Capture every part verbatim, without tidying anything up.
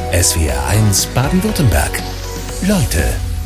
S W R eins Baden-Württemberg. Leute.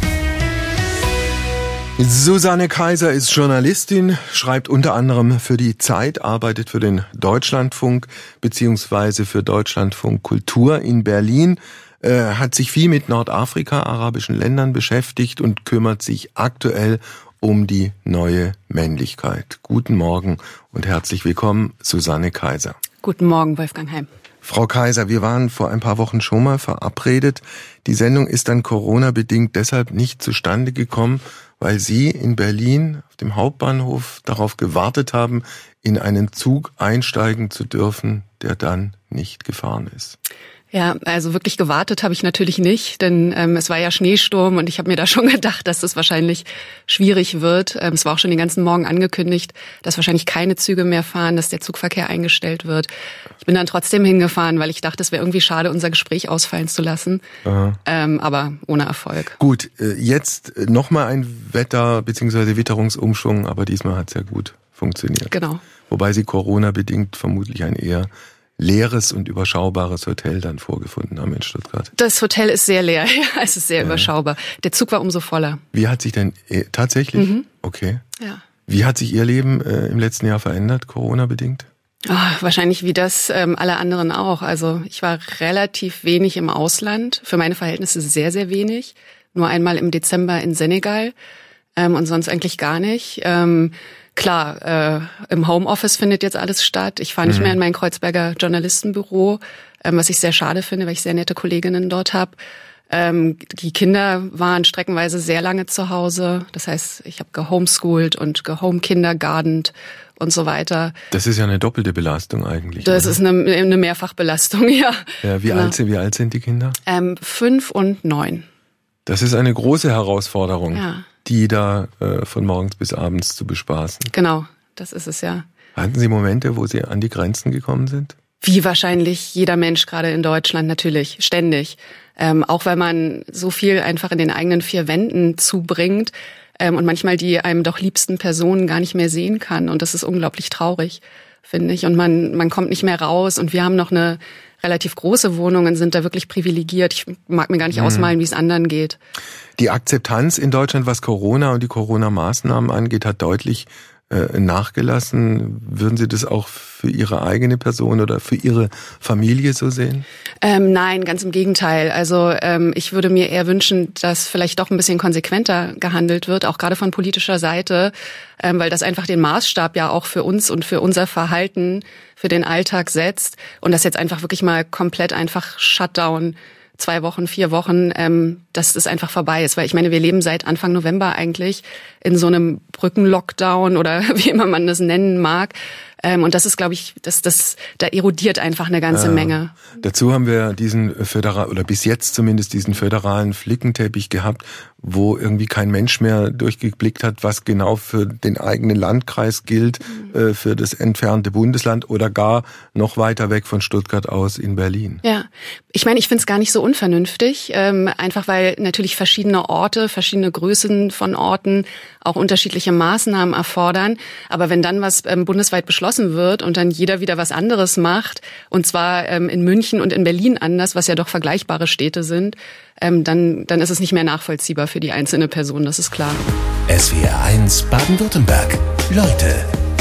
Susanne Kaiser ist Journalistin, schreibt unter anderem für die Zeit, arbeitet für den Deutschlandfunk beziehungsweise für Deutschlandfunk Kultur in Berlin, äh, hat sich viel mit Nordafrika, arabischen Ländern beschäftigt und kümmert sich aktuell um die neue Männlichkeit. Guten Morgen und herzlich willkommen, Susanne Kaiser. Guten Morgen, Wolfgang Heim. Frau Kaiser, wir waren vor ein paar Wochen schon mal verabredet. Die Sendung ist dann Corona-bedingt deshalb nicht zustande gekommen, weil Sie in Berlin auf dem Hauptbahnhof darauf gewartet haben, in einen Zug einsteigen zu dürfen, der dann nicht gefahren ist. Ja, also wirklich gewartet habe ich natürlich nicht, denn ähm, es war ja Schneesturm und ich habe mir da schon gedacht, dass das wahrscheinlich schwierig wird. Ähm, es war auch schon den ganzen Morgen angekündigt, dass wahrscheinlich keine Züge mehr fahren, dass der Zugverkehr eingestellt wird. Ich bin dann trotzdem hingefahren, weil ich dachte, es wäre irgendwie schade, unser Gespräch ausfallen zu lassen, ähm, aber ohne Erfolg. Gut, jetzt nochmal ein Wetter- bzw. Witterungsumschwung, aber diesmal hat es ja gut funktioniert. Genau. Wobei Sie Corona-bedingt vermutlich ein eher leeres und überschaubares Hotel dann vorgefunden haben in Stuttgart. Das Hotel ist sehr leer, ja, es ist sehr ja. überschaubar. Der Zug war umso voller. Wie hat sich denn äh, tatsächlich? Mhm. Okay. Ja. Wie hat sich Ihr Leben äh, im letzten Jahr verändert, Corona-bedingt? Oh, wahrscheinlich wie das ähm, alle anderen auch. Also ich war relativ wenig im Ausland, für meine Verhältnisse sehr, sehr wenig. Nur einmal im Dezember in Senegal ähm, und sonst eigentlich gar nicht. Ähm, Klar, äh, im Homeoffice findet jetzt alles statt. Ich fahre nicht mhm. mehr in mein Kreuzberger Journalistenbüro, ähm, was ich sehr schade finde, weil ich sehr nette Kolleginnen dort habe. Ähm, die Kinder waren streckenweise sehr lange zu Hause. Das heißt, ich habe gehomeschoolt und gehomekindergartent und so weiter. Das ist ja eine doppelte Belastung eigentlich. Das oder? ist eine, eine Mehrfachbelastung, ja. Ja, wie, genau. alt sind, wie alt sind die Kinder? Ähm, fünf und neun. Das ist eine große Herausforderung. Ja. Die da äh, von morgens bis abends zu bespaßen. Genau, das ist es ja. Hatten Sie Momente, wo Sie an die Grenzen gekommen sind? Wie wahrscheinlich jeder Mensch, gerade in Deutschland, natürlich, ständig. Ähm, auch weil man so viel einfach in den eigenen vier Wänden zubringt ähm, und manchmal die einem doch liebsten Personen gar nicht mehr sehen kann. Und das ist unglaublich traurig, finde ich. Und man, man kommt nicht mehr raus. Und wir haben noch eine relativ große Wohnung und sind da wirklich privilegiert. Ich mag mir gar nicht ausmalen, wie es anderen geht. Die Akzeptanz in Deutschland, was Corona und die Corona-Maßnahmen angeht, hat deutlich äh, nachgelassen. Würden Sie das auch für Ihre eigene Person oder für Ihre Familie so sehen? Ähm, nein, ganz im Gegenteil. Also ähm, ich würde mir eher wünschen, dass vielleicht doch ein bisschen konsequenter gehandelt wird, auch gerade von politischer Seite, ähm, weil das einfach den Maßstab ja auch für uns und für unser Verhalten, für den Alltag setzt und das jetzt einfach wirklich mal komplett einfach Shutdown, zwei Wochen, vier Wochen, ähm, dass das einfach vorbei ist. Weil ich meine, wir leben seit Anfang November eigentlich in so einem Brückenlockdown oder wie immer man das nennen mag. Ähm, und das ist, glaube ich, das, das, da erodiert einfach eine ganze äh, Menge. Dazu haben wir diesen föderal oder bis jetzt zumindest diesen föderalen Flickenteppich gehabt, wo irgendwie kein Mensch mehr durchgeblickt hat, was genau für den eigenen Landkreis gilt, mhm. äh, für das entfernte Bundesland oder gar noch weiter weg von Stuttgart aus in Berlin. Ja, ich meine, ich finde es gar nicht so unvernünftig, ähm, einfach weil natürlich verschiedene Orte, verschiedene Größen von Orten auch unterschiedliche Maßnahmen erfordern. Aber wenn dann was ähm, bundesweit beschlossen wird und dann jeder wieder was anderes macht, und zwar ähm, in München und in Berlin anders, was ja doch vergleichbare Städte sind, ähm, dann, dann ist es nicht mehr nachvollziehbar für die einzelne Person, das ist klar. S W R eins Baden-Württemberg. Leute,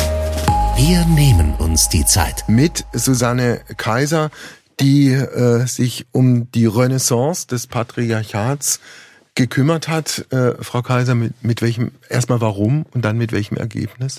wir nehmen uns die Zeit. Mit Susanne Kaiser, die äh, sich um die Renaissance des Patriarchats gekümmert hat. Äh, Frau Kaiser, mit, mit welchem, erstmal warum und dann mit welchem Ergebnis?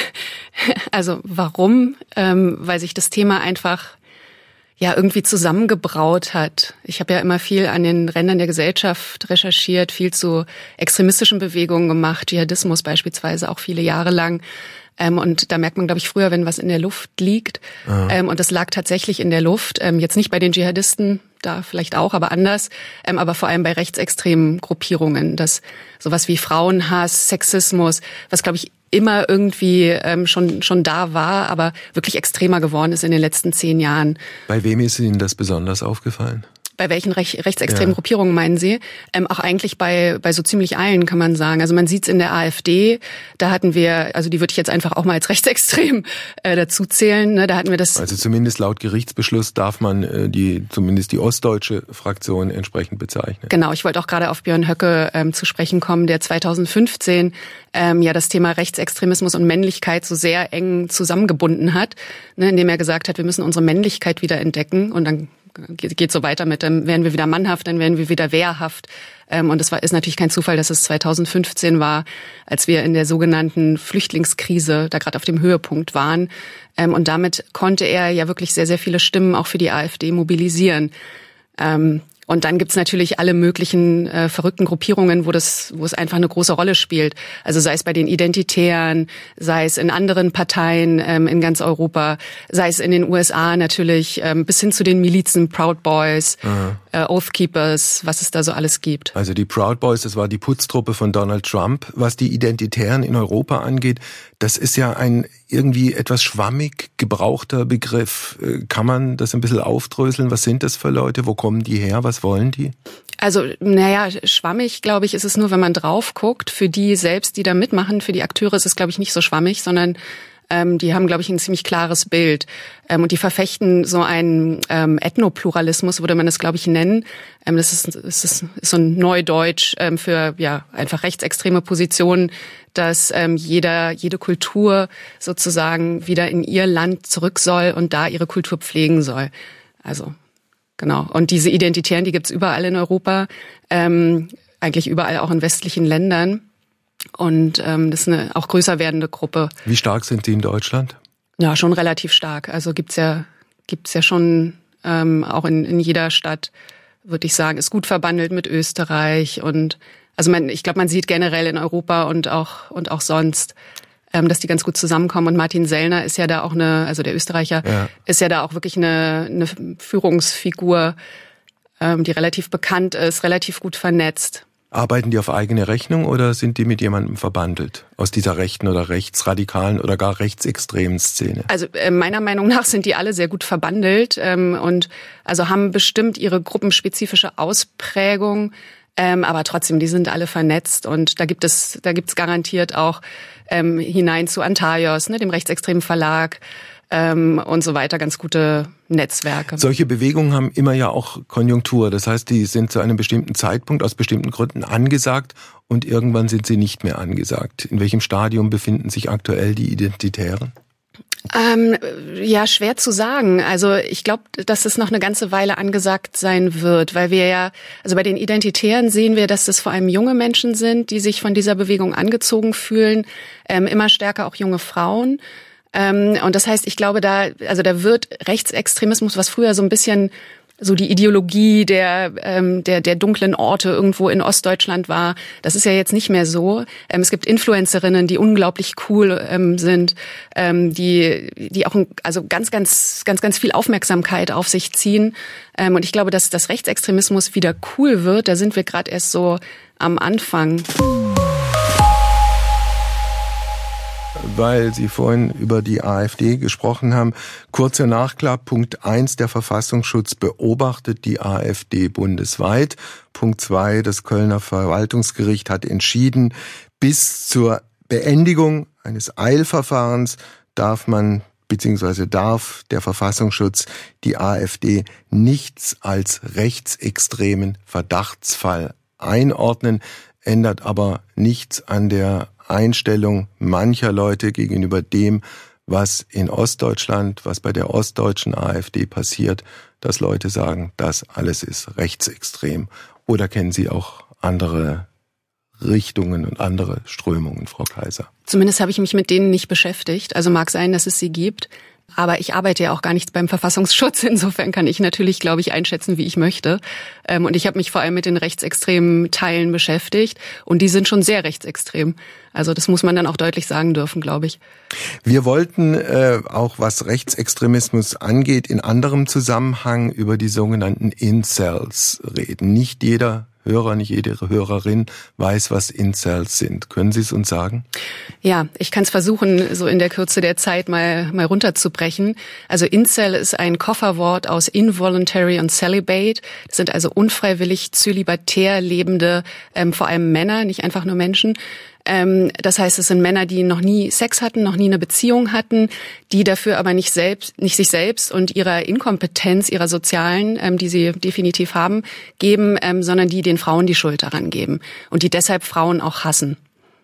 Also warum? Ähm, weil sich das Thema einfach ja irgendwie zusammengebraut hat. Ich habe ja immer viel an den Rändern der Gesellschaft recherchiert, viel zu extremistischen Bewegungen gemacht, Dschihadismus beispielsweise auch viele Jahre lang. Ähm, und da merkt man, glaube ich, früher, wenn was in der Luft liegt. Ähm, und das lag tatsächlich in der Luft. Ähm, jetzt nicht bei den Dschihadisten, da vielleicht auch, aber anders. Ähm, aber vor allem bei rechtsextremen Gruppierungen. Das sowas wie Frauenhass, Sexismus, was, glaube ich, immer irgendwie ähm, schon schon da war, aber wirklich extremer geworden ist in den letzten zehn Jahren. Bei wem ist Ihnen das besonders aufgefallen? Bei welchen rech- rechtsextremen Ja. Gruppierungen meinen Sie? Ähm, auch eigentlich bei bei so ziemlich allen, kann man sagen. Also man sieht es in der AfD, da hatten wir, also die würde ich jetzt einfach auch mal als rechtsextrem äh, dazu zählen. Ne? Da hatten wir das. Also zumindest laut Gerichtsbeschluss darf man äh, die zumindest die ostdeutsche Fraktion entsprechend bezeichnen. Genau, ich wollte auch gerade auf Björn Höcke ähm, zu sprechen kommen, der zweitausendfünfzehn ähm, ja das Thema Rechtsextremismus und Männlichkeit so sehr eng zusammengebunden hat, ne, indem er gesagt hat, wir müssen unsere Männlichkeit wieder entdecken und dann geht, geht so weiter mit, dann werden wir wieder mannhaft, dann werden wir wieder wehrhaft. Ähm, und es war, ist natürlich kein Zufall, dass es zweitausendfünfzehn war, als wir in der sogenannten Flüchtlingskrise da gerade auf dem Höhepunkt waren. Ähm, und damit konnte er ja wirklich sehr, sehr viele Stimmen auch für die AfD mobilisieren. Ähm, Und dann gibt's natürlich alle möglichen äh, verrückten Gruppierungen, wo das, wo es einfach eine große Rolle spielt. Also sei es bei den Identitären, sei es in anderen Parteien ähm, in ganz Europa, sei es in den U S A natürlich, ähm, bis hin zu den Milizen, Proud Boys, äh, Oath Keepers, was es da so alles gibt. Also die Proud Boys, das war die Putztruppe von Donald Trump. Was die Identitären in Europa angeht, das ist ja ein irgendwie etwas schwammig gebrauchter Begriff. Kann man das ein bisschen aufdröseln? Was sind das für Leute? Wo kommen die her? Was wollen die? Also, naja, schwammig, glaube ich, ist es nur, wenn man drauf guckt. Für die selbst, die da mitmachen, für die Akteure ist es, glaube ich, nicht so schwammig, sondern ähm, die haben, glaube ich, ein ziemlich klares Bild. Ähm, und die verfechten so einen ähm, Ethnopluralismus, würde man das, glaube ich, nennen. Ähm, das ist, das ist, ist so ein Neudeutsch ähm, für ja einfach rechtsextreme Positionen, dass ähm, jeder, jede Kultur sozusagen wieder in ihr Land zurück soll und da ihre Kultur pflegen soll. Also genau. Und diese Identitären, die gibt's überall in Europa, ähm, eigentlich überall auch in westlichen Ländern. Und ähm, das ist eine auch größer werdende Gruppe. Wie stark sind die in Deutschland? Ja, schon relativ stark. Also gibt's ja gibt's ja schon ähm, auch in, in jeder Stadt, würde ich sagen, ist gut verbandelt mit Österreich und also man, ich glaube, man sieht generell in Europa und auch und auch sonst, ähm, dass die ganz gut zusammenkommen. Und Martin Sellner ist ja da auch eine, also der Österreicher, ja. ist ja da auch wirklich eine, eine Führungsfigur, ähm, die relativ bekannt ist, relativ gut vernetzt. Arbeiten die auf eigene Rechnung oder sind die mit jemandem verbandelt aus dieser rechten oder rechtsradikalen oder gar rechtsextremen Szene? Also äh, meiner Meinung nach sind die alle sehr gut verbandelt ähm, und also haben bestimmt ihre gruppenspezifische Ausprägung, ähm, aber trotzdem, die sind alle vernetzt und da gibt es, da gibt's garantiert auch ähm, hinein zu Antaios, ne, dem rechtsextremen Verlag. Ähm, und so weiter, ganz gute Netzwerke. Solche Bewegungen haben immer ja auch Konjunktur. Das heißt, die sind zu einem bestimmten Zeitpunkt aus bestimmten Gründen angesagt und irgendwann sind sie nicht mehr angesagt. In welchem Stadium befinden sich aktuell die Identitären? Ähm, ja, schwer zu sagen. Also ich glaube, dass es noch eine ganze Weile angesagt sein wird, weil wir ja, also bei den Identitären sehen wir, dass es vor allem junge Menschen sind, die sich von dieser Bewegung angezogen fühlen, ähm, immer stärker auch junge Frauen. Ähm, und das heißt, ich glaube, da, also da wird Rechtsextremismus, was früher so ein bisschen so die Ideologie der, ähm, der, der dunklen Orte irgendwo in Ostdeutschland war, das ist ja jetzt nicht mehr so. Ähm, es gibt Influencerinnen, die unglaublich cool ähm, sind, ähm, die, die auch, also ganz, ganz, ganz, ganz viel Aufmerksamkeit auf sich ziehen. Ähm, und ich glaube, dass das Rechtsextremismus wieder cool wird, da sind wir gerade erst so am Anfang. Weil Sie vorhin über die AfD gesprochen haben. Kurzer Nachklapp. Punkt eins, der Verfassungsschutz beobachtet die AfD bundesweit. Punkt zwei, das Kölner Verwaltungsgericht hat entschieden, bis zur Beendigung eines Eilverfahrens darf man beziehungsweise darf der Verfassungsschutz die AfD nichts als rechtsextremen Verdachtsfall einordnen, ändert aber nichts an der Einstellung mancher Leute gegenüber dem, was in Ostdeutschland, was bei der ostdeutschen AfD passiert, dass Leute sagen, das alles ist rechtsextrem. Oder kennen Sie auch andere Richtungen und andere Strömungen, Frau Kaiser? Zumindest habe ich mich mit denen nicht beschäftigt. Also mag sein, dass es sie gibt. Aber ich arbeite ja auch gar nicht beim Verfassungsschutz. Insofern kann ich natürlich, glaube ich, einschätzen, wie ich möchte. Und ich habe mich vor allem mit den rechtsextremen Teilen beschäftigt. Und die sind schon sehr rechtsextrem. Also das muss man dann auch deutlich sagen dürfen, glaube ich. Wir wollten äh, auch, was Rechtsextremismus angeht, in anderem Zusammenhang über die sogenannten Incels reden. Nicht jeder Hörer, nicht jede Hörerin weiß, was Incels sind. Können Sie es uns sagen? Ja, ich kann es versuchen, so in der Kürze der Zeit mal mal runterzubrechen. Also Incel ist ein Kofferwort aus involuntary und celibate. Das sind also unfreiwillig zölibatär lebende, ähm, vor allem Männer, nicht einfach nur Menschen. Ähm, das heißt, es sind Männer, die noch nie Sex hatten, noch nie eine Beziehung hatten, die dafür aber nicht selbst, nicht sich selbst und ihrer Inkompetenz, ihrer sozialen, ähm, die sie definitiv haben, geben, ähm, sondern die den Frauen die Schuld daran geben und die deshalb Frauen auch hassen.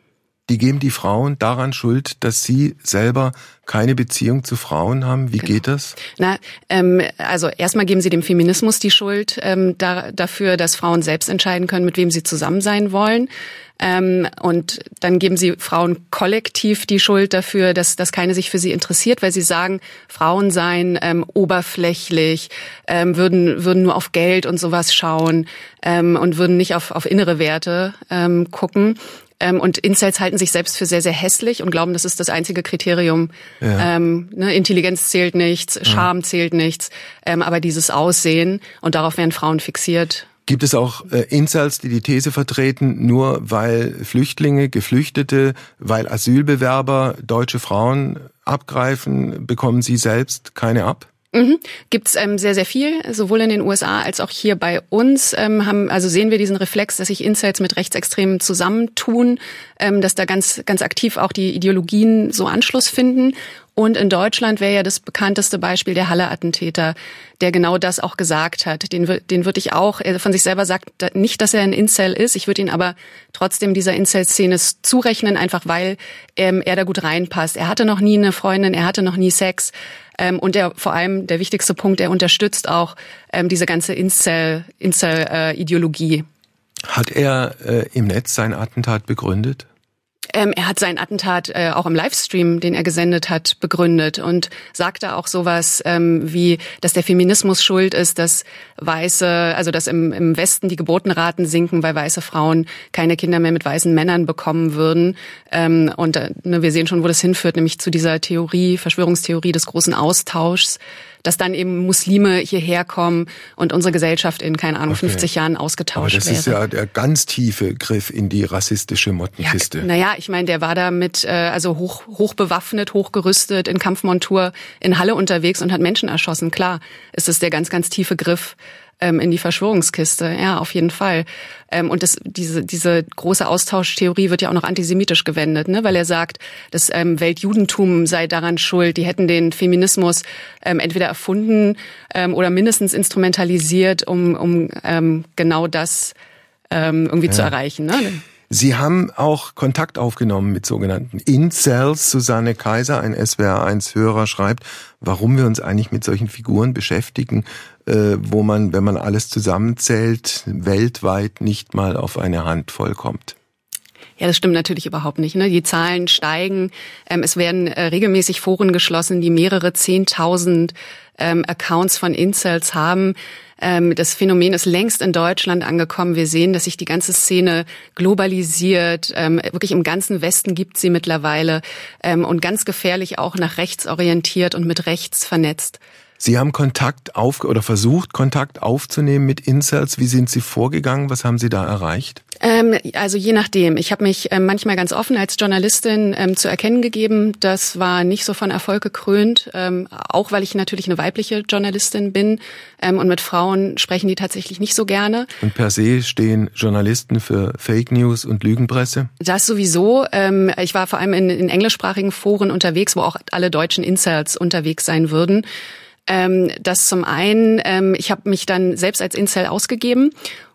Die geben die Frauen daran Schuld, dass sie selber keine Beziehung zu Frauen haben. Wie genau. geht das? Na, ähm, also erstmal geben sie dem Feminismus die Schuld ähm, da, dafür, dass Frauen selbst entscheiden können, mit wem sie zusammen sein wollen. Ähm, und dann geben sie Frauen kollektiv die Schuld dafür, dass, dass keine sich für sie interessiert, weil sie sagen, Frauen seien ähm, oberflächlich, ähm, würden, würden nur auf Geld und sowas schauen ähm, und würden nicht auf, auf innere Werte ähm, gucken. Ähm, und Incels halten sich selbst für sehr, sehr hässlich und glauben, das ist das einzige Kriterium. Ja. Ähm, ne, Intelligenz zählt nichts, Charme ja. zählt nichts, ähm, aber dieses Aussehen, und darauf werden Frauen fixiert. Gibt es auch äh, Incels, die die These vertreten, nur weil Flüchtlinge, Geflüchtete, weil Asylbewerber deutsche Frauen abgreifen, bekommen sie selbst keine ab? Mhm. Gibt's ähm, sehr, sehr viel, sowohl in den U S A als auch hier bei uns. Ähm, haben, also sehen wir diesen Reflex, dass sich Incels mit Rechtsextremen zusammentun, ähm, dass da ganz, ganz aktiv auch die Ideologien so Anschluss finden. Und in Deutschland wäre ja das bekannteste Beispiel der Halle-Attentäter, der genau das auch gesagt hat. Den, den würde ich auch, er von sich selber sagt nicht, dass er ein Incel ist. Ich würde ihn aber trotzdem dieser Incel-Szene zurechnen, einfach weil ähm, er da gut reinpasst. Er hatte noch nie eine Freundin, er hatte noch nie Sex. Ähm, und er, vor allem der wichtigste Punkt, er unterstützt auch ähm, diese ganze Incel, Incel-Ideologie. Hat er äh, im Netz sein Attentat begründet? Ähm, er hat sein Attentat äh, auch im Livestream, den er gesendet hat, begründet und sagte auch sowas ähm, wie, dass der Feminismus schuld ist, dass weiße, also dass im, im Westen die Geburtenraten sinken, weil weiße Frauen keine Kinder mehr mit weißen Männern bekommen würden. Ähm, und äh, ne, wir sehen schon, wo das hinführt, nämlich zu dieser Theorie, Verschwörungstheorie des großen Austauschs, dass dann eben Muslime hierher kommen und unsere Gesellschaft in, keine Ahnung, okay. fünfzig Jahren ausgetauscht wäre. Aber das wäre. ist ja der ganz tiefe Griff in die rassistische Mottenkiste. Ja, naja, ich meine, der war da mit, äh, also hoch, hoch bewaffnet, hochgerüstet, in Kampfmontur in Halle unterwegs und hat Menschen erschossen. Klar, ist es der ganz, ganz tiefe Griff ähm, in die Verschwörungskiste. Ja, auf jeden Fall. Ähm, und das, diese, diese große Austauschtheorie wird ja auch noch antisemitisch gewendet, ne? Weil er sagt, das ähm, Weltjudentum sei daran schuld. Die hätten den Feminismus ähm, entweder erfunden ähm, oder mindestens instrumentalisiert, um, um ähm, genau das ähm, irgendwie ja. zu erreichen. Ne? Sie haben auch Kontakt aufgenommen mit sogenannten Incels. Susanne Kaiser, ein S W R eins Hörer, schreibt, warum wir uns eigentlich mit solchen Figuren beschäftigen, äh, wo man, wenn man alles zusammenzählt, weltweit nicht mal auf eine Handvoll kommt. Ja, das stimmt natürlich überhaupt nicht. Ne? Die Zahlen steigen. Ähm, es werden äh, regelmäßig Foren geschlossen, die mehrere Zehntausend ähm, Accounts von Incels haben. Ähm, das Phänomen ist längst in Deutschland angekommen. Wir sehen, dass sich die ganze Szene globalisiert. Ähm, wirklich im ganzen Westen gibt sie mittlerweile. Ähm, und ganz gefährlich auch nach rechts orientiert und mit rechts vernetzt. Sie haben Kontakt auf oder versucht, Kontakt aufzunehmen mit Incels. Wie sind Sie vorgegangen? Was haben Sie da erreicht? Ähm, also je nachdem. Ich habe mich ähm, manchmal ganz offen als Journalistin ähm, zu erkennen gegeben. Das war nicht so von Erfolg gekrönt, ähm, auch weil ich natürlich eine weibliche Journalistin bin. Ähm, und mit Frauen sprechen die tatsächlich nicht so gerne. Und per se stehen Journalisten für Fake News und Lügenpresse? Das sowieso. Ähm, ich war vor allem in, in englischsprachigen Foren unterwegs, wo auch alle deutschen Incels unterwegs sein würden. Ähm, das zum einen, ähm, ich habe mich dann selbst als Incel ausgegeben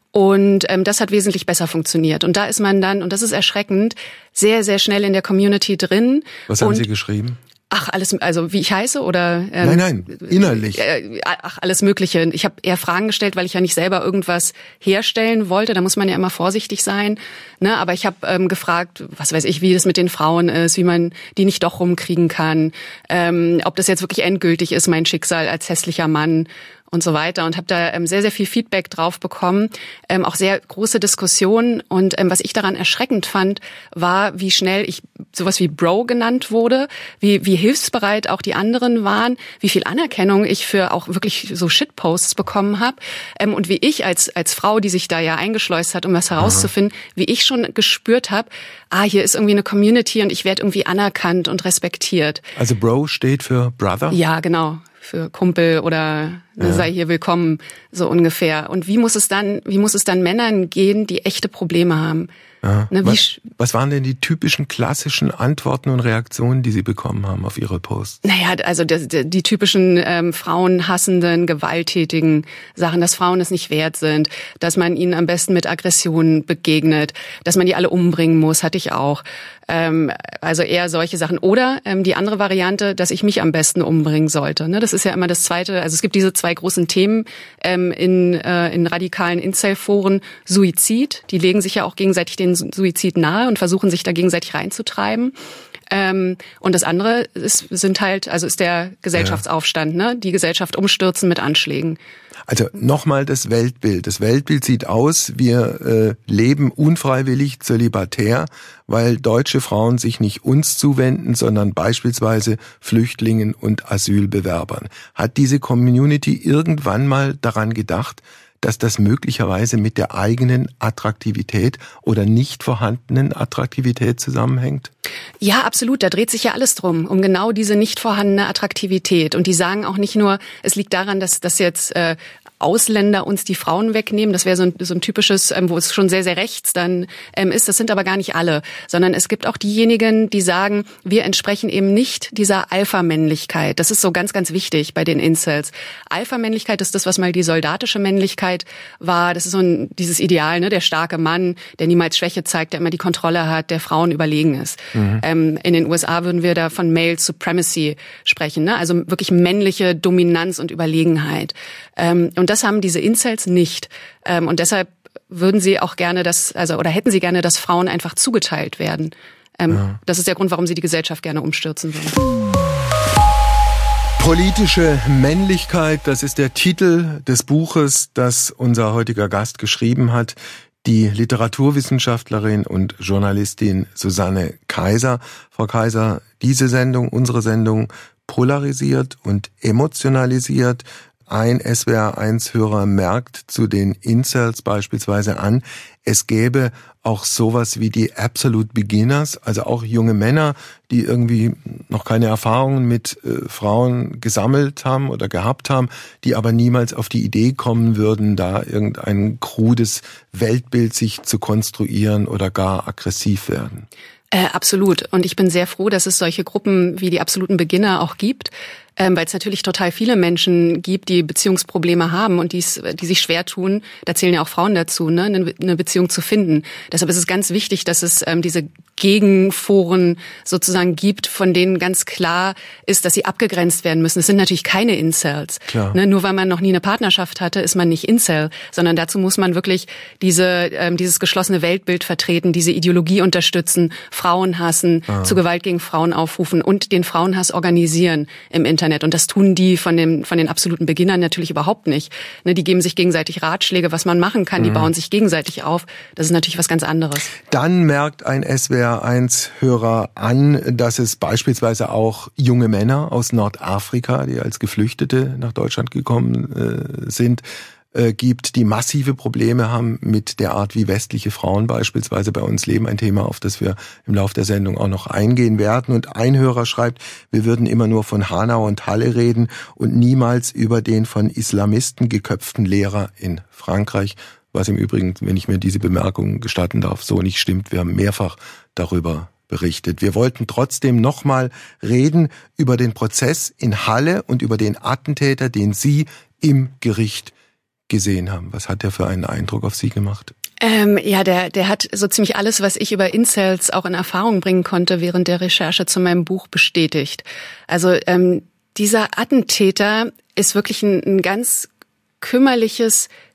und ähm, das hat wesentlich besser funktioniert. Und da ist man dann, und das ist erschreckend, sehr, sehr schnell in der Community drin. Was haben Sie geschrieben? Ach, alles, also wie ich heiße oder? Ähm, nein, nein, innerlich. Äh, ach, alles Mögliche. Ich habe eher Fragen gestellt, weil ich ja nicht selber irgendwas herstellen wollte. Da muss man ja immer vorsichtig sein. Ne? Aber ich habe ähm, gefragt, was weiß ich, wie das mit den Frauen ist, wie man die nicht doch rumkriegen kann, ähm, ob das jetzt wirklich endgültig ist, mein Schicksal als hässlicher Mann. und so weiter und habe da ähm, sehr, sehr viel Feedback drauf bekommen, ähm, auch sehr große Diskussionen und ähm, was ich daran erschreckend fand, war, wie schnell ich sowas wie Bro genannt wurde, wie wie hilfsbereit auch die anderen waren, wie viel Anerkennung ich für auch wirklich so Shitposts bekommen habe ähm, und wie ich als als Frau, die sich da ja eingeschleust hat, um was herauszufinden, mhm. wie ich schon gespürt habe, ah, hier ist irgendwie eine Community und ich werde irgendwie anerkannt und respektiert. Also Bro steht für Brother? Ja, genau. Für Kumpel oder ne, ja. sei hier willkommen, so ungefähr. Und wie muss es dann, wie muss es dann Männern gehen, die echte Probleme haben? Ja. Ne, wie was, was waren denn die typischen klassischen Antworten und Reaktionen, die Sie bekommen haben auf Ihre Posts? Naja, also die, die, die typischen ähm, frauenhassenden, gewalttätigen Sachen, dass Frauen es nicht wert sind, dass man ihnen am besten mit Aggressionen begegnet, dass man die alle umbringen muss, hatte ich auch. Ähm, also eher solche Sachen. Oder ähm, die andere Variante, dass ich mich am besten umbringen sollte. Ne? Das ist ja immer das Zweite. Also es gibt diese zwei großen Themen ähm, in, äh, in radikalen Incel-Foren. Suizid, die legen sich ja auch gegenseitig den Suizid nahe und versuchen sich da gegenseitig reinzutreiben. Ähm, und das andere ist, sind halt, also ist der Gesellschaftsaufstand, ne? Die Gesellschaft umstürzen mit Anschlägen. Also nochmal das Weltbild. Das Weltbild sieht aus, wir äh, leben unfreiwillig zölibatär, weil deutsche Frauen sich nicht uns zuwenden, sondern beispielsweise Flüchtlingen und Asylbewerbern. Hat diese Community irgendwann mal daran gedacht, dass das möglicherweise mit der eigenen Attraktivität oder nicht vorhandenen Attraktivität zusammenhängt? Ja, absolut. Da dreht sich ja alles drum, um genau diese nicht vorhandene Attraktivität. Und die sagen auch nicht nur, es liegt daran, dass das jetzt äh, Ausländer uns die Frauen wegnehmen. Das wäre so ein, so ein typisches, ähm, wo es schon sehr, sehr rechts dann ähm, ist. Das sind aber gar nicht alle, sondern es gibt auch diejenigen, die sagen, wir entsprechen eben nicht dieser Alpha-Männlichkeit. Das ist so ganz, ganz wichtig bei den Incels. Alpha-Männlichkeit ist das, was mal die soldatische Männlichkeit war. Das ist so ein, dieses Ideal, ne, der starke Mann, der niemals Schwäche zeigt, der immer die Kontrolle hat, der Frauen überlegen ist. Mhm. Ähm, in den U S A würden wir da von Male Supremacy sprechen, ne? Also wirklich männliche Dominanz und Überlegenheit. Ähm, und das haben diese Incels nicht. Ähm, und deshalb würden sie auch gerne, dass, also oder hätten sie gerne, dass Frauen einfach zugeteilt werden. Ähm, ja. Das ist der Grund, warum sie die Gesellschaft gerne umstürzen würden. Politische Männlichkeit, das ist der Titel des Buches, das unser heutiger Gast geschrieben hat. Die Literaturwissenschaftlerin und Journalistin Susanne Kaiser. Frau Kaiser, diese Sendung, unsere Sendung polarisiert und emotionalisiert. Ein S W R eins Hörer merkt zu den Incels beispielsweise an, es gäbe auch sowas wie die Absolute Beginners, also auch junge Männer, die irgendwie noch keine Erfahrungen mit äh, Frauen gesammelt haben oder gehabt haben, die aber niemals auf die Idee kommen würden, da irgendein krudes Weltbild sich zu konstruieren oder gar aggressiv werden. Äh, absolut. Und ich bin sehr froh, dass es solche Gruppen wie die absoluten Beginner auch gibt. Ähm, weil es natürlich total viele Menschen gibt, die Beziehungsprobleme haben und die's, die sich schwer tun, da zählen ja auch Frauen dazu, ne, eine, eine Beziehung zu finden. Deshalb ist es ganz wichtig, dass es ähm, diese Gegenforen sozusagen gibt, von denen ganz klar ist, dass sie abgegrenzt werden müssen. Es sind natürlich keine Incels. Ne, nur weil man noch nie eine Partnerschaft hatte, ist man nicht Incel, sondern dazu muss man wirklich diese ähm, dieses geschlossene Weltbild vertreten, diese Ideologie unterstützen, Frauen hassen, ah. zu Gewalt gegen Frauen aufrufen und den Frauenhass organisieren im Internet. Und das tun die von den, von den absoluten Beginnern natürlich überhaupt nicht. Ne, die geben sich gegenseitig Ratschläge, was man machen kann. Die mhm. bauen sich gegenseitig auf. Das ist natürlich was ganz anderes. Dann merkt ein S W R eins Hörer an, dass es beispielsweise auch junge Männer aus Nordafrika, die als Geflüchtete nach Deutschland gekommen äh, sind, gibt, die massive Probleme haben mit der Art, wie westliche Frauen beispielsweise bei uns leben. Ein Thema, auf das wir im Laufe der Sendung auch noch eingehen werden. Und ein Hörer schreibt, wir würden immer nur von Hanau und Halle reden und niemals über den von Islamisten geköpften Lehrer in Frankreich. Was im Übrigen, wenn ich mir diese Bemerkung gestatten darf, so nicht stimmt. Wir haben mehrfach darüber berichtet. Wir wollten trotzdem nochmal reden über den Prozess in Halle und über den Attentäter, den Sie im Gericht gesehen haben. Was hat der für einen Eindruck auf Sie gemacht? Ähm, ja, der, der hat so ziemlich alles, was ich über Incels auch in Erfahrung bringen konnte während der Recherche zu meinem Buch bestätigt. Also ähm, dieser Attentäter ist wirklich ein, ein ganz kümmerliches,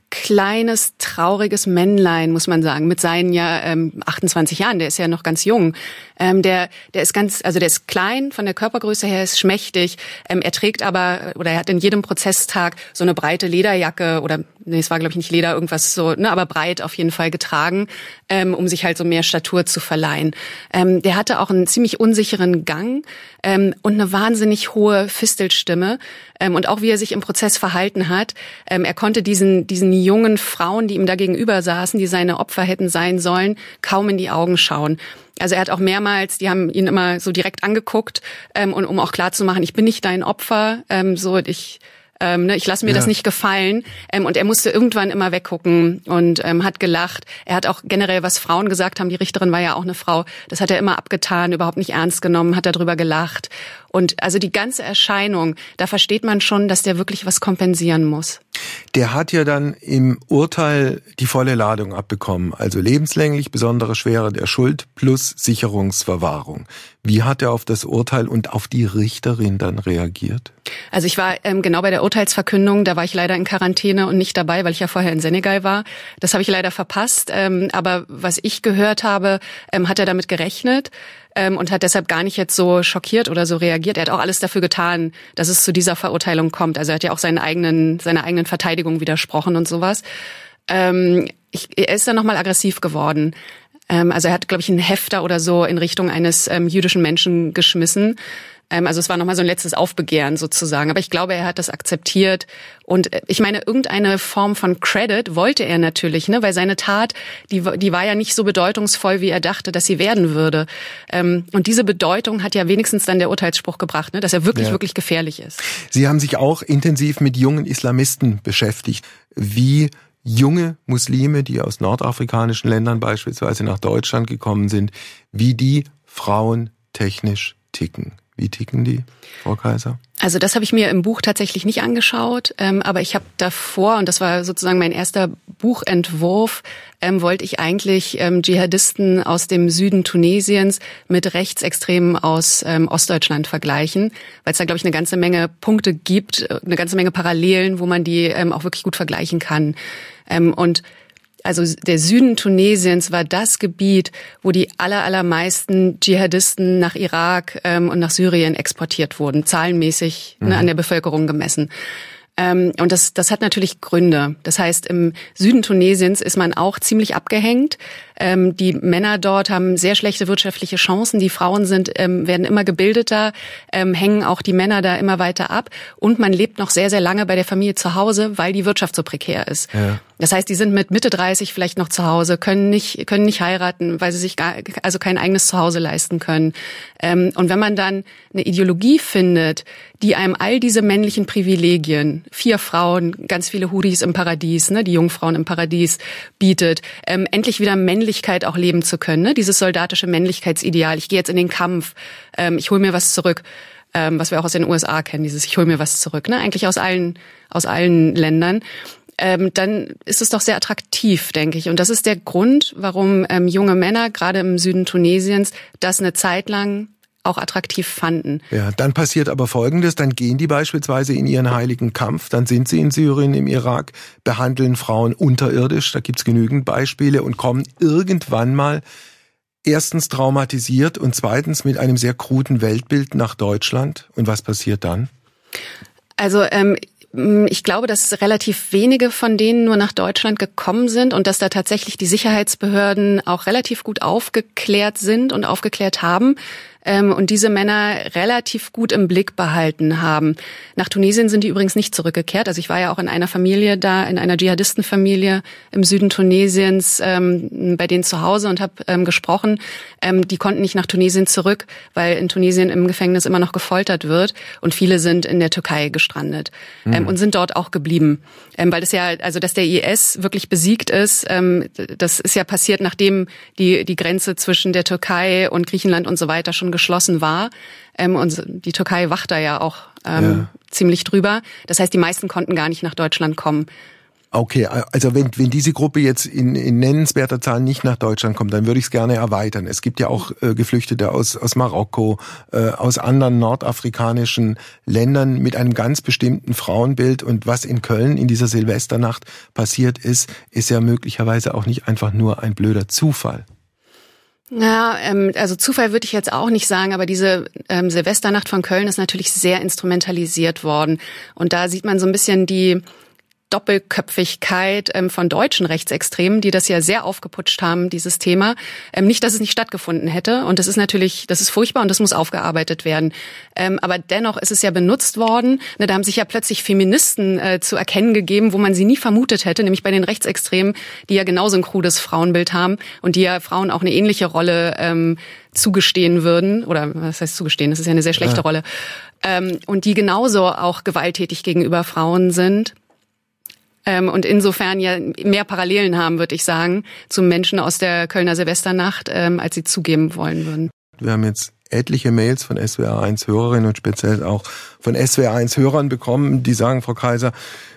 kleines, trauriges Männlein, muss man sagen, mit seinen ja ähm, achtundzwanzig Jahren, der ist ja noch ganz jung. Ähm, der, der ist ganz, also der ist klein, von der Körpergröße her ist schmächtig. Ähm, er trägt aber, oder er hat in jedem Prozesstag so eine breite Lederjacke, oder, nee, es war glaube ich nicht Leder, irgendwas so, ne, aber breit auf jeden Fall getragen, ähm, um sich halt so mehr Statur zu verleihen. Ähm, der hatte auch einen ziemlich unsicheren Gang ähm, und eine wahnsinnig hohe Fistelstimme. Ähm, und auch wie er sich im Prozess verhalten hat. Ähm, er konnte diesen, diesen jungen Frauen, die ihm da gegenüber saßen, die seine Opfer hätten sein sollen, kaum in die Augen schauen. Also er hat auch mehrmals, die haben ihn immer so direkt angeguckt, ähm, und um auch klarzumachen, ich bin nicht dein Opfer, ähm, so ich Ähm, ne, ich lasse mir ja. das nicht gefallen. Ähm, und er musste irgendwann immer weggucken und ähm, hat gelacht. Er hat auch generell, was Frauen gesagt haben, die Richterin war ja auch eine Frau, das hat er immer abgetan, überhaupt nicht ernst genommen, hat darüber gelacht. Und also die ganze Erscheinung, da versteht man schon, dass der wirklich was kompensieren muss. Der hat ja dann im Urteil die volle Ladung abbekommen, also lebenslänglich, besondere Schwere der Schuld plus Sicherungsverwahrung. Wie hat er auf das Urteil und auf die Richterin dann reagiert? Also ich war ähm, genau bei der Urteilsverkündung, da war ich leider in Quarantäne und nicht dabei, weil ich ja vorher in Senegal war. Das habe ich leider verpasst. Ähm, aber was ich gehört habe, ähm, hat er damit gerechnet ähm, und hat deshalb gar nicht jetzt so schockiert oder so reagiert. Er hat auch alles dafür getan, dass es zu dieser Verurteilung kommt. Also er hat ja auch seinen eigenen, seiner eigenen Verteidigung widersprochen und sowas. Ähm, ich, er ist dann nochmal aggressiv geworden. Ähm, also er hat, glaube ich, einen Hefter oder so in Richtung eines ähm, jüdischen Menschen geschmissen. Also es war nochmal so ein letztes Aufbegehren sozusagen. Aber ich glaube, er hat das akzeptiert. Und ich meine, irgendeine Form von Credit wollte er natürlich, ne, weil seine Tat, die, die war ja nicht so bedeutungsvoll, wie er dachte, dass sie werden würde. Und diese Bedeutung hat ja wenigstens dann der Urteilsspruch gebracht, ne, dass er wirklich, ja. wirklich gefährlich ist. Sie haben sich auch intensiv mit jungen Islamisten beschäftigt. Wie junge Muslime, die aus nordafrikanischen Ländern beispielsweise nach Deutschland gekommen sind, wie die Frauen technisch ticken. Wie ticken die, Frau Kaiser? Also das habe ich mir im Buch tatsächlich nicht angeschaut, ähm, aber ich habe davor, und das war sozusagen mein erster Buchentwurf, ähm, wollte ich eigentlich ähm, Dschihadisten aus dem Süden Tunesiens mit Rechtsextremen aus ähm, Ostdeutschland vergleichen, weil es da, glaube ich, eine ganze Menge Punkte gibt, eine ganze Menge Parallelen, wo man die ähm, auch wirklich gut vergleichen kann. Ähm, und Also der Süden Tunesiens war das Gebiet, wo die aller, allermeisten Dschihadisten nach Irak ähm, und nach Syrien exportiert wurden, zahlenmäßig mhm. ne, an der Bevölkerung gemessen. Ähm, und das, das hat natürlich Gründe. Das heißt, im Süden Tunesiens ist man auch ziemlich abgehängt. Ähm, die Männer dort haben sehr schlechte wirtschaftliche Chancen. Die Frauen sind, ähm, werden immer gebildeter, ähm, hängen auch die Männer da immer weiter ab. Und man lebt noch sehr, sehr lange bei der Familie zu Hause, weil die Wirtschaft so prekär ist. Ja. Das heißt, die sind mit Mitte dreißig vielleicht noch zu Hause, können nicht, können nicht heiraten, weil sie sich gar, also kein eigenes Zuhause leisten können. Ähm, und wenn man dann eine Ideologie findet, die einem all diese männlichen Privilegien, vier Frauen, ganz viele Hudis im Paradies, ne, die Jungfrauen im Paradies bietet, ähm, endlich wieder Männlichkeit auch leben zu können, ne, dieses soldatische Männlichkeitsideal. Ich gehe jetzt in den Kampf, ähm, ich hole mir was zurück, ähm, was wir auch aus den U S A kennen, dieses ich hole mir was zurück, ne, eigentlich aus allen, aus allen Ländern. Ähm, dann ist es doch sehr attraktiv, denke ich. Und das ist der Grund, warum ähm, junge Männer, gerade im Süden Tunesiens, das eine Zeit lang auch attraktiv fanden. Ja, dann passiert aber Folgendes, dann gehen die beispielsweise in ihren heiligen Kampf, dann sind sie in Syrien, im Irak, behandeln Frauen unterirdisch, da gibt's genügend Beispiele und kommen irgendwann mal erstens traumatisiert und zweitens mit einem sehr kruden Weltbild nach Deutschland. Und was passiert dann? Also ähm, ich glaube, dass relativ wenige von denen nur nach Deutschland gekommen sind und dass da tatsächlich die Sicherheitsbehörden auch relativ gut aufgeklärt sind und aufgeklärt haben ähm, und diese Männer relativ gut im Blick behalten haben. Nach Tunesien sind die übrigens nicht zurückgekehrt. Also ich war ja auch in einer Familie da, in einer Dschihadistenfamilie im Süden Tunesiens, ähm, bei denen zu Hause und habe ähm, gesprochen. Ähm, die konnten nicht nach Tunesien zurück, weil in Tunesien im Gefängnis immer noch gefoltert wird und viele sind in der Türkei gestrandet. Mhm. Ähm, und sind dort auch geblieben. Ähm, weil das ja, also dass der I S wirklich besiegt ist, ähm, das ist ja passiert, nachdem die die Grenze zwischen der Türkei und Griechenland und so weiter schon geschlossen war. Ähm, und die Türkei wacht da ja auch ähm, ja. ziemlich drüber. Das heißt, die meisten konnten gar nicht nach Deutschland kommen. Okay, also wenn, wenn diese Gruppe jetzt in, in nennenswerter Zahl nicht nach Deutschland kommt, dann würde ich es gerne erweitern. Es gibt ja auch äh, Geflüchtete aus, aus Marokko, äh, aus anderen nordafrikanischen Ländern mit einem ganz bestimmten Frauenbild. Und was in Köln in dieser Silvesternacht passiert ist, ist ja möglicherweise auch nicht einfach nur ein blöder Zufall. Ja, ähm, also Zufall würde ich jetzt auch nicht sagen, aber diese ähm, Silvesternacht von Köln ist natürlich sehr instrumentalisiert worden. Und da sieht man so ein bisschen die Doppelköpfigkeit ähm, von deutschen Rechtsextremen, die das ja sehr aufgeputscht haben, dieses Thema. Ähm, nicht, dass es nicht stattgefunden hätte. Und das ist natürlich, das ist furchtbar und das muss aufgearbeitet werden. Ähm, aber dennoch ist es ja benutzt worden. Ne, da haben sich ja plötzlich Feministen äh, zu erkennen gegeben, wo man sie nie vermutet hätte, nämlich bei den Rechtsextremen, die ja genauso ein krudes Frauenbild haben und die ja Frauen auch eine ähnliche Rolle ähm, zugestehen würden. Oder was heißt zugestehen? Das ist ja eine sehr schlechte ja. Rolle. Ähm, und die genauso auch gewalttätig gegenüber Frauen sind. Und insofern ja mehr Parallelen haben, würde ich sagen, zu Menschen aus der Kölner Silvesternacht, als sie zugeben wollen würden. Wir haben jetzt etliche Mails von S W R eins Hörerinnen und speziell auch von S W R eins Hörern bekommen, die sagen, Frau Kaiser,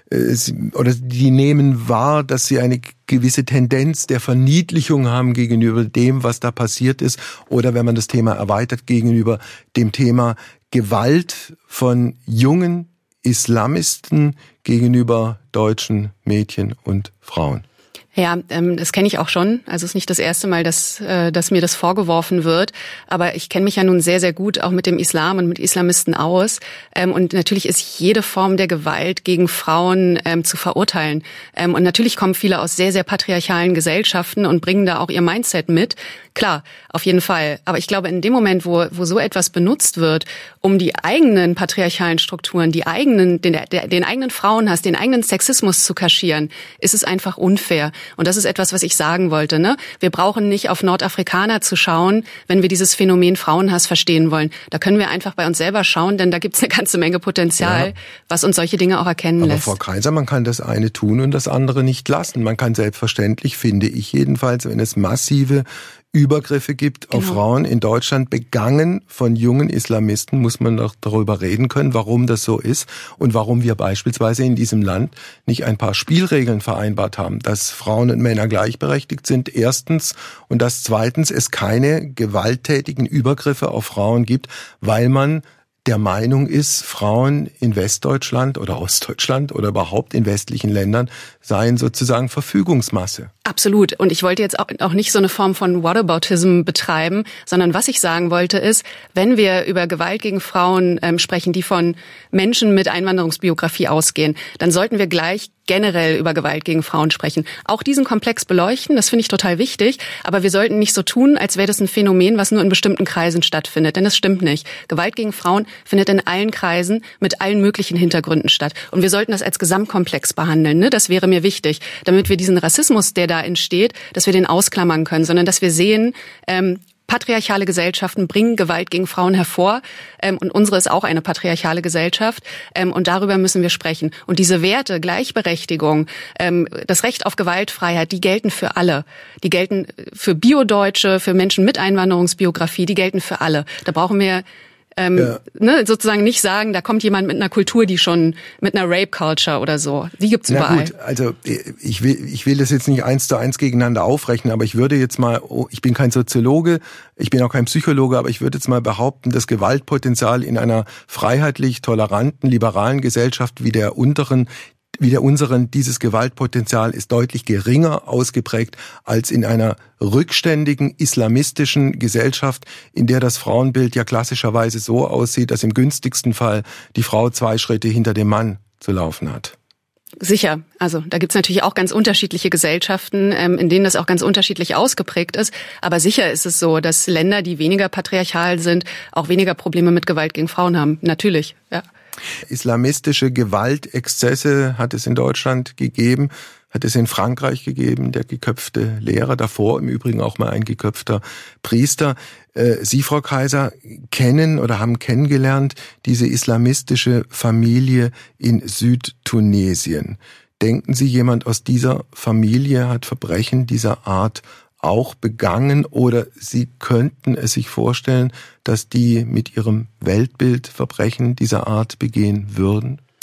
oder die nehmen wahr, dass sie eine gewisse Tendenz der Verniedlichung haben gegenüber dem, was da passiert ist, oder wenn man das Thema erweitert, gegenüber dem Thema Gewalt von jungen Islamisten gegenüber deutschen Mädchen und Frauen. Ja, ähm, das kenne ich auch schon. Also es ist nicht das erste Mal, dass, äh, dass mir das vorgeworfen wird. Aber ich kenne mich ja nun sehr, sehr gut auch mit dem Islam und mit Islamisten aus. Ähm, und natürlich ist jede Form der Gewalt gegen Frauen ähm, zu verurteilen. Ähm, und natürlich kommen viele aus sehr, sehr patriarchalen Gesellschaften und bringen da auch ihr Mindset mit. Klar, auf jeden Fall. Aber ich glaube, in dem Moment, wo, wo so etwas benutzt wird, um die eigenen patriarchalen Strukturen, die eigenen, den, der, den eigenen Frauenhass, den eigenen Sexismus zu kaschieren, ist es einfach unfair. Und das ist etwas, was ich sagen wollte, ne? Wir brauchen nicht auf Nordafrikaner zu schauen, wenn wir dieses Phänomen Frauenhass verstehen wollen. Da können wir einfach bei uns selber schauen, denn da gibt es eine ganze Menge Potenzial, ja, was uns solche Dinge auch erkennen Aber lässt. Frau Kaiser, man kann das eine tun und das andere nicht lassen. Man kann selbstverständlich, finde ich jedenfalls, wenn es massive Übergriffe gibt auf genau. Frauen in Deutschland, begangen von jungen Islamisten, muss man doch darüber reden können, warum das so ist und warum wir beispielsweise in diesem Land nicht ein paar Spielregeln vereinbart haben, dass Frauen und Männer gleichberechtigt sind, erstens, und dass zweitens es keine gewalttätigen Übergriffe auf Frauen gibt, weil man der Meinung ist, Frauen in Westdeutschland oder Ostdeutschland oder überhaupt in westlichen Ländern seien sozusagen Verfügungsmasse. Absolut. Und ich wollte jetzt auch, auch nicht so eine Form von Whataboutism betreiben, sondern was ich sagen wollte ist, wenn wir über Gewalt gegen Frauen ähm, sprechen, die von Menschen mit Einwanderungsbiografie ausgehen, dann sollten wir gleich generell über Gewalt gegen Frauen sprechen. Auch diesen Komplex beleuchten, das finde ich total wichtig, aber wir sollten nicht so tun, als wäre das ein Phänomen, was nur in bestimmten Kreisen stattfindet, denn das stimmt nicht. Gewalt gegen Frauen findet in allen Kreisen mit allen möglichen Hintergründen statt und wir sollten das als Gesamtkomplex behandeln, ne? Das wäre mir wichtig, damit wir diesen Rassismus, der da entsteht, dass wir den ausklammern können, sondern dass wir sehen, ähm, patriarchale Gesellschaften bringen Gewalt gegen Frauen hervor ähm, und unsere ist auch eine patriarchale Gesellschaft ähm, und darüber müssen wir sprechen. Und diese Werte, Gleichberechtigung, ähm, das Recht auf Gewaltfreiheit, die gelten für alle. Die gelten für Bio-Deutsche, für Menschen mit Einwanderungsbiografie, die gelten für alle. Da brauchen wir Ähm, ja. ne, sozusagen nicht sagen, da kommt jemand mit einer Kultur, die schon mit einer Rape-Culture oder so. Die gibt's überall. Na gut, also ich will, ich will das jetzt nicht eins zu eins gegeneinander aufrechnen, aber ich würde jetzt mal, oh, ich bin kein Soziologe, ich bin auch kein Psychologe, aber ich würde jetzt mal behaupten, das Gewaltpotenzial in einer freiheitlich toleranten, liberalen Gesellschaft wie der unteren wie der unseren, dieses Gewaltpotenzial ist deutlich geringer ausgeprägt als in einer rückständigen islamistischen Gesellschaft, in der das Frauenbild ja klassischerweise so aussieht, dass im günstigsten Fall die Frau zwei Schritte hinter dem Mann zu laufen hat. Sicher. Also da gibt's natürlich auch ganz unterschiedliche Gesellschaften, ähm, in denen das auch ganz unterschiedlich ausgeprägt ist. Aber sicher ist es so, dass Länder, die weniger patriarchal sind, auch weniger Probleme mit Gewalt gegen Frauen haben. Natürlich, ja. Islamistische Gewaltexzesse hat es in Deutschland gegeben, hat es in Frankreich gegeben, der geköpfte Lehrer, davor im Übrigen auch mal ein geköpfter Priester. Sie, Frau Kaiser, kennen oder haben kennengelernt diese islamistische Familie in Südtunesien. Denken Sie, jemand aus dieser Familie hat Verbrechen dieser Art auch begangen oder Sie könnten es sich vorstellen, dass die mit ihrem Weltbild Verbrechen dieser Art begehen würden?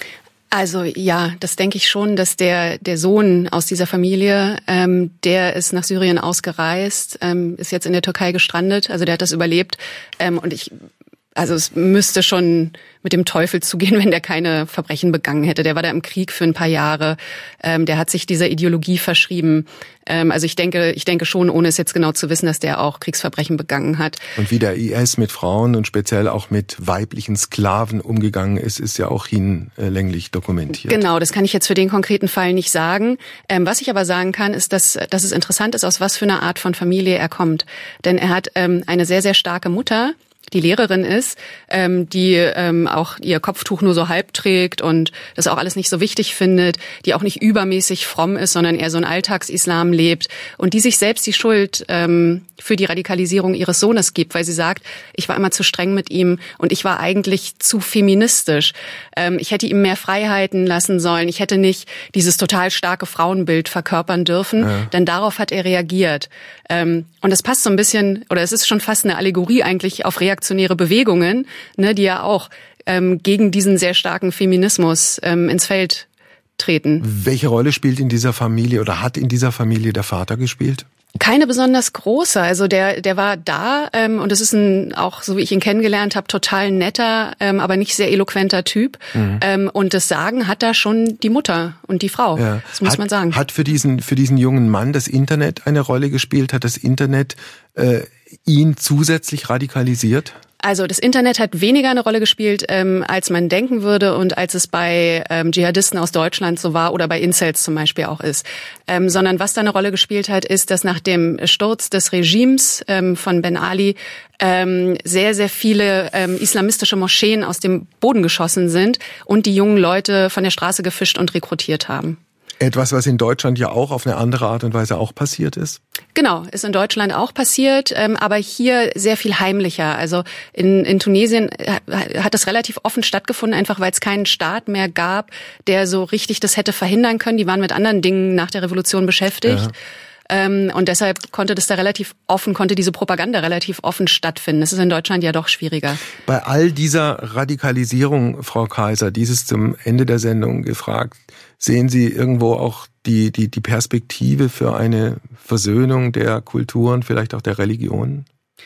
Also ja, das denke ich schon, dass der der Sohn aus dieser Familie, ähm, der ist nach Syrien ausgereist, ähm, ist jetzt in der Türkei gestrandet, also der hat das überlebt. Ähm, und ich, also es müsste schon mit dem Teufel zugehen, wenn der keine Verbrechen begangen hätte. Der war da im Krieg für ein paar Jahre, ähm, der hat sich dieser Ideologie verschrieben. Ähm, also ich denke, ich denke schon, ohne es jetzt genau zu wissen, dass der auch Kriegsverbrechen begangen hat. Und wie der I S mit Frauen und speziell auch mit weiblichen Sklaven umgegangen ist, ist ja auch hinlänglich dokumentiert. Genau, das kann ich jetzt für den konkreten Fall nicht sagen. Ähm, was ich aber sagen kann, ist, dass, dass es interessant ist, aus was für einer Art von Familie er kommt. Denn er hat ähm, eine sehr, sehr starke Mutter, die Lehrerin ist, ähm, die ähm, auch ihr Kopftuch nur so halb trägt und das auch alles nicht so wichtig findet, die auch nicht übermäßig fromm ist, sondern eher so ein Alltagsislam lebt und die sich selbst die Schuld ähm, für die Radikalisierung ihres Sohnes gibt, weil sie sagt, ich war immer zu streng mit ihm und ich war eigentlich zu feministisch. Ähm, ich hätte ihm mehr Freiheiten lassen sollen. Ich hätte nicht dieses total starke Frauenbild verkörpern dürfen, ja. Denn darauf hat er reagiert. Ähm, und das passt so ein bisschen, oder es ist schon fast eine Allegorie eigentlich auf reaktionäre Bewegungen, ne, die ja auch ähm, gegen diesen sehr starken Feminismus ähm, ins Feld treten. Welche Rolle spielt in dieser Familie oder hat in dieser Familie der Vater gespielt? Keine besonders große. Also der der war da ähm, und es ist ein, auch so wie ich ihn kennengelernt habe, total netter, ähm, aber nicht sehr eloquenter Typ. Mhm. Ähm, und das Sagen hat da schon die Mutter und die Frau. Ja. Das muss hat, man sagen. Hat für diesen für diesen jungen Mann das Internet eine Rolle gespielt? Hat das Internet äh, ihn zusätzlich radikalisiert? Also das Internet hat weniger eine Rolle gespielt, ähm, als man denken würde und als es bei ähm, Dschihadisten aus Deutschland so war oder bei Incels zum Beispiel auch ist. Ähm, sondern was da eine Rolle gespielt hat, ist, dass nach dem Sturz des Regimes ähm, von Ben Ali ähm, sehr, sehr viele ähm, islamistische Moscheen aus dem Boden geschossen sind und die jungen Leute von der Straße gefischt und rekrutiert haben. Etwas, was in Deutschland ja auch auf eine andere Art und Weise auch passiert ist? Genau, ist in Deutschland auch passiert, ähm, aber hier sehr viel heimlicher. Also in, in Tunesien hat das relativ offen stattgefunden, einfach weil es keinen Staat mehr gab, der so richtig das hätte verhindern können. Die waren mit anderen Dingen nach der Revolution beschäftigt. Ja. Ähm, und deshalb konnte das da relativ offen, konnte diese Propaganda relativ offen stattfinden. Das ist in Deutschland ja doch schwieriger. Bei all dieser Radikalisierung, Frau Kaiser, dieses zum Ende der Sendung gefragt, sehen Sie irgendwo auch die, die, die Perspektive für eine Versöhnung der Kulturen, vielleicht auch der Religionen?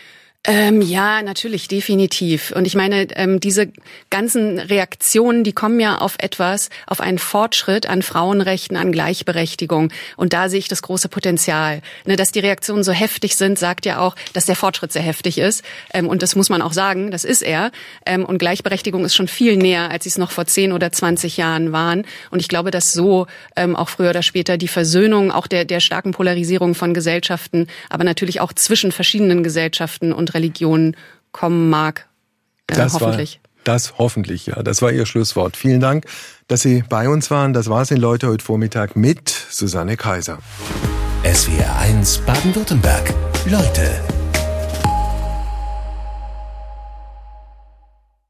Ähm, ja, natürlich, definitiv. Und ich meine, ähm, diese ganzen Reaktionen, die kommen ja auf etwas, auf einen Fortschritt an Frauenrechten, an Gleichberechtigung. Und da sehe ich das große Potenzial. Ne, dass die Reaktionen so heftig sind, sagt ja auch, dass der Fortschritt sehr heftig ist. Ähm, und das muss man auch sagen, das ist er. Ähm, und Gleichberechtigung ist schon viel näher, als sie es noch vor zehn oder zwanzig Jahren waren. Und ich glaube, dass so ähm, auch früher oder später die Versöhnung auch der, der starken Polarisierung von Gesellschaften, aber natürlich auch zwischen verschiedenen Gesellschaften und Religionen kommen mag, äh, das hoffentlich. War, das hoffentlich, ja. Das war Ihr Schlusswort. Vielen Dank, dass Sie bei uns waren. Das war's in Leute heute Vormittag mit Susanne Kaiser. S W R eins Baden-Württemberg. Leute.